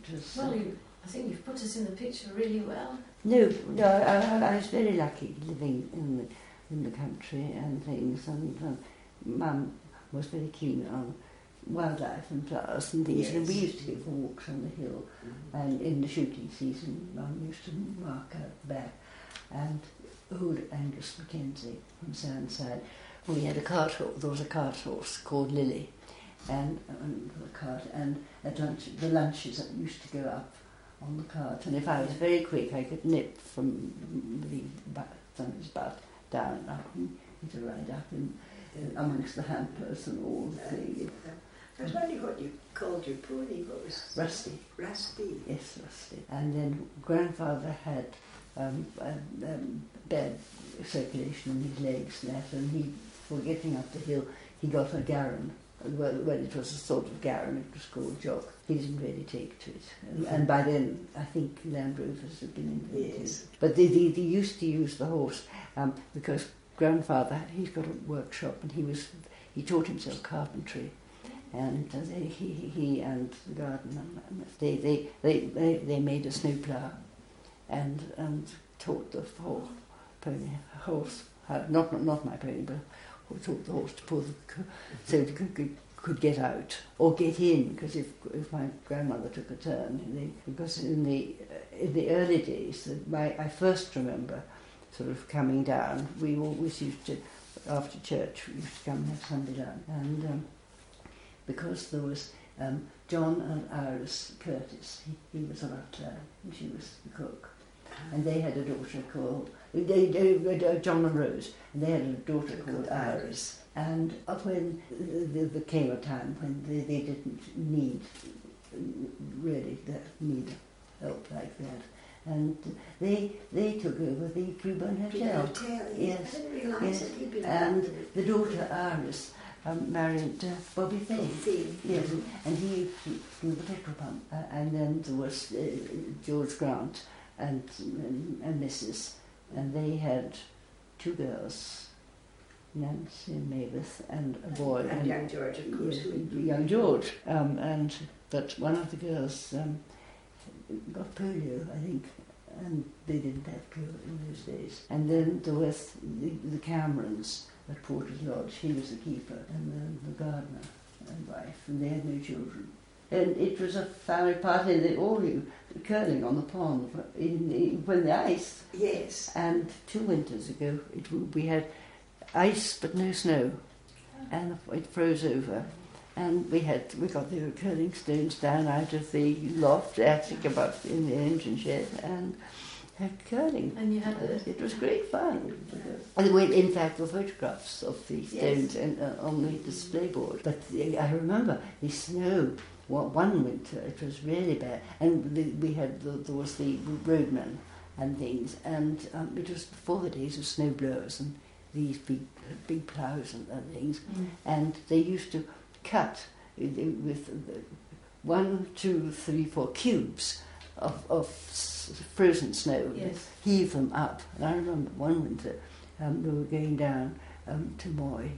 was... Well, I think you've put us in the picture really well. No, I was very lucky living in the country and things, and Mum was very keen on wildlife and flowers and things, and we used to go for walks on the hill, and in the shooting season Mum used to mark out the back, and old Angus Mackenzie from Sandside, we had a cart horse, there was a cart horse called Lily, and the cart, and at lunch, the lunches used to go up on the cart, and if I was very quick I could nip from the his butt down up and he'd ride up in amongst the hampers and all the things. I was wondering what you called your pony. What was Rusty. Rusty. Yes, Rusty. And then grandfather had bad circulation in his legs and that, and he, for getting up the hill, he got a garron. Well, it was a sort of garron, it was called jock. He didn't really take to it. And by then, I think Land Rovers had been invented. Yes. But they used to use the horse because grandfather, he's got a workshop, and he taught himself carpentry. And he and the gardener, they made a snowplough and taught the horse, not my pony, but taught the horse to pull so it could get out or get in, because if my grandmother took a turn, because in the early days, I first remember sort of coming down. We always used to, after church, we used to come and have Sunday down, and because there was John and Iris Curtis, he was a butler and she was the cook, and they had a daughter called John and Rose, and they had a daughter called Iris. And when there came a time when they didn't need help like that, and they took over the Crewburn Hotel. Yes, I didn't realise that he'd been and the daughter Iris married Bobby Fay. Yes, and he do the petrol pump. And then there was George Grant and Mrs. And they had two girls, Nancy and Mavis, and a boy. And young George, of course. Yes, young George. But one of the girls got polio, I think, and they didn't have polio in those days. And then there was the Camerons at Porter's Lodge. He was the keeper, and then the gardener and wife, and they had no children. And it was a family party. They all curling on the pond when the ice. Yes. And 2 winters ago, we had ice but no snow, and it froze over. And we got the curling stones down out of the loft, attic above in the engine shed, and had curling. And you had it was great fun. And in fact, the photographs of the stones on the display board. But I remember the snow. One winter it was really bad, and there was the roadman and things, and it was before the days of snow blowers and these big ploughs and things, and they used to cut with 1, 2, 3, 4 cubes of frozen snow, heave them up. And I remember one winter we were going down to Moy,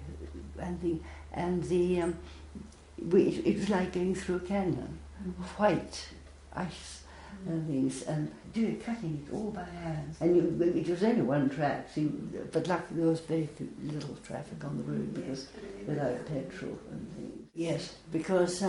and it was like going through a canyon, white ice and things, and cutting it all by hand. And it was only one track, but luckily there was very little traffic on the road because without petrol and things. Yes, because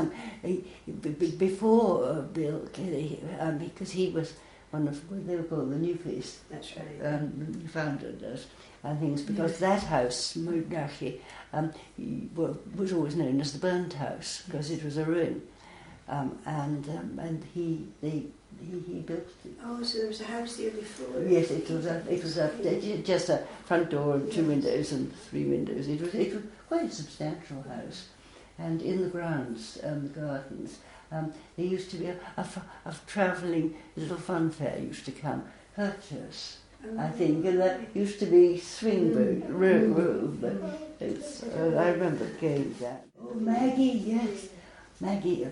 before Bill Kelly, because he was one of what they were called the New Face. That's right. Founded us and things, because that house, Moudnachi, was always known as the burnt house because it was a ruin, and he built it. Oh, so there was a house there before? Yes, it was just a front door and 2 windows and 3 windows. It was quite a substantial house, and in the grounds, the gardens, there used to be a travelling little fun fair used to come, Herchers, I think, and there used to be swing boat, I remember going to that. Oh, Maggie, yes. Maggie.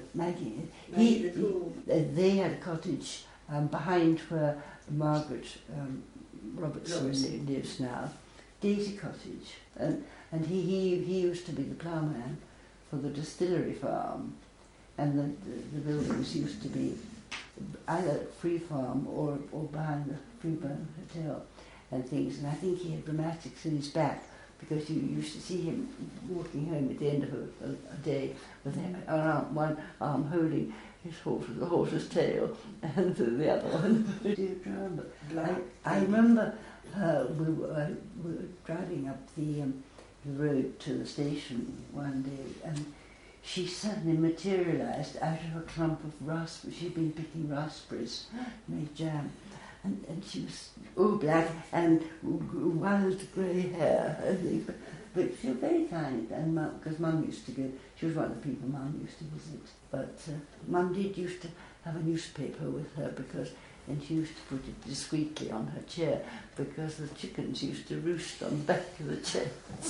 They had a cottage behind where Margaret Robertson lives now, Daisy Cottage, and he used to be the ploughman for the distillery farm, and the buildings used to be either at Free Farm or behind the Freeburn Hotel and things. And I think he had rheumatics in his back, because you used to see him walking home at the end of a day with one arm holding his horse, the horse's tail, and the other one. Do you remember? I remember we were driving up the road to the station one day, and she suddenly materialised out of a clump of raspberries. She'd been picking raspberries, made jam. And she was all black and wild grey hair, I think. But she was very kind, and because Mum used to go, she was one of the people Mum used to visit. But Mum used to have a newspaper with her, and she used to put it discreetly on her chair, because the chickens used to roost on the back of the chair.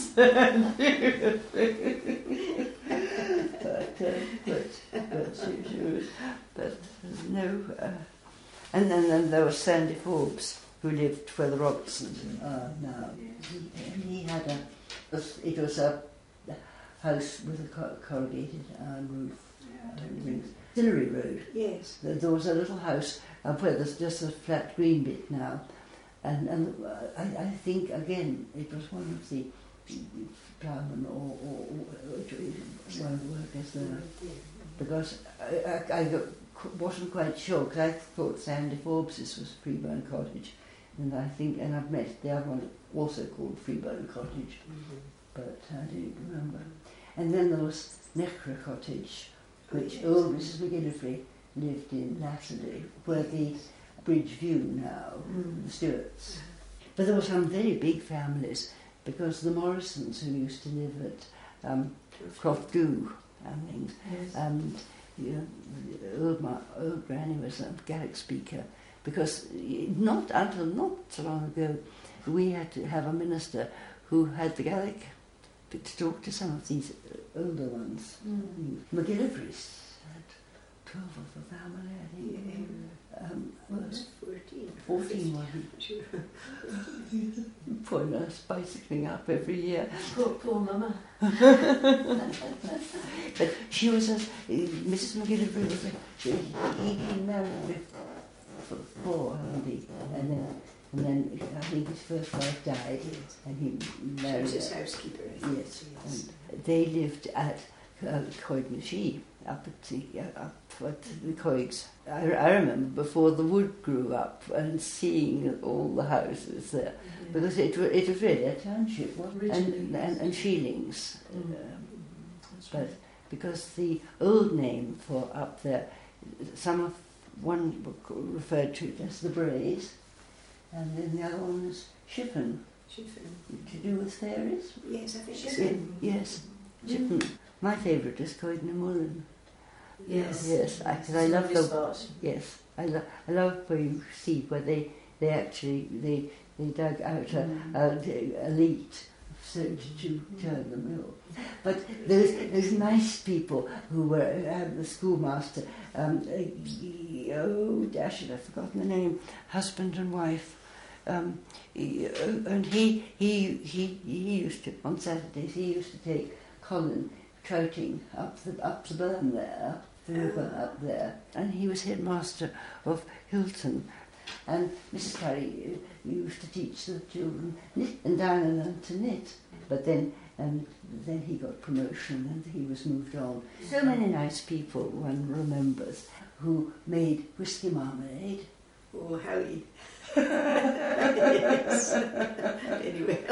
but no. And then there was Sandy Forbes, who lived where the Robertsons are now. He had it was a house with a corrugated iron roof. Distillery Road. Yes. There was a little house where there's just a flat green bit now. And I think, again, it was one of the ploughmen or one of the workers there. Because I wasn't quite sure, because I thought Sandy Forbes's was Freeburn Cottage, and I've met the other one also called Freeburn Cottage, but I didn't remember. And then there was Neckra Cottage, which old Mrs. McGillivray lived in latterly, where the Bridge View now, the Stewarts. But there were some very big families, because the Morrisons, who used to live at Croft Dhu and things, and old Granny was a Gaelic speaker, because not until not so long ago we had to have a minister who had the Gaelic to talk to some of these older ones. McGillivrays had 12 of the family, I think. Well, it was 14. 14, wasn't it? Poor nurse, bicycling up every year. Poor mama. But she was Mrs. McGillivray was he married before, and then I think his first wife died, and he married. She was his housekeeper. Yes, and they lived at Coignashi, up at the Coigs. I remember before the wood grew up and seeing all the houses there, because it was really a township, and Sheelings. But because the old name for up there, one referred to it as the Braes, and then the other one was Shiffen. To do with fairies? Yes, I think so. Yes, Shiffen. My favourite is Coignamullen. Yes. Yes, because I love the. Yes, I love where you see where they dug out a leet so to turn the mill. But those nice people who were the schoolmaster. I've forgotten the name. Husband and wife. And he used to, on Saturdays he used to take Colin trouting up the burn there, the river up there, and he was headmaster of Hilton. And Mrs. Curry used to teach the children knit, and Diana learned to knit. But then he got promotion and he was moved on. So many nice people one remembers who made whiskey marmalade. Oh, Howie. Yes. Anyway.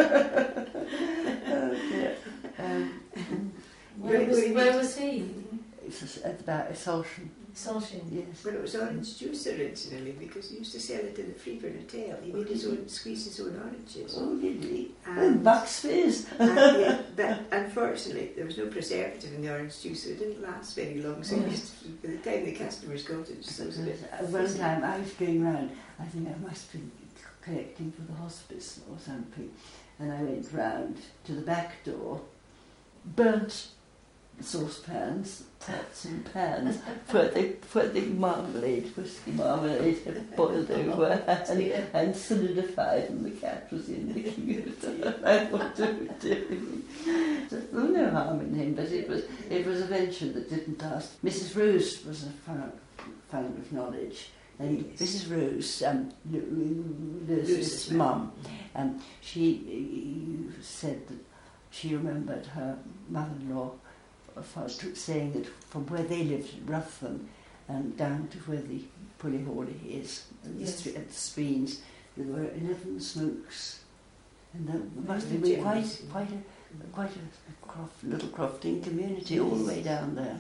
Where was he? It's about Salsham. Salsham. Yes. Well, it was orange juice originally, because he used to sell it in the Freeburn Hotel. He made squeeze his own oranges. Oh, did he? And Bucks Fizz. But unfortunately, there was no preservative in the orange juice, so it didn't last very long. So by the time the customers got it, it was a bit. One time I was going round, I think I must have been collecting for the hospice or something, and I went round to the back door, burnt saucepans, pots and pans, where the marmalade, whiskey marmalade had boiled over and solidified, and the cat was in licking it. I thought there was no harm in him, but it was a venture that didn't last. Mrs. Rose was a fount of knowledge. And Yes. Mrs. Rose, Lewis's Lewis's mum, she said that she remembered her mother-in-law saying that from where they lived in Ruthven and down to where the Pulley Hawley is, at Yes. the Speens, there were 11 smokes. And there must have Very been generous. quite a little crofting community all the way down there.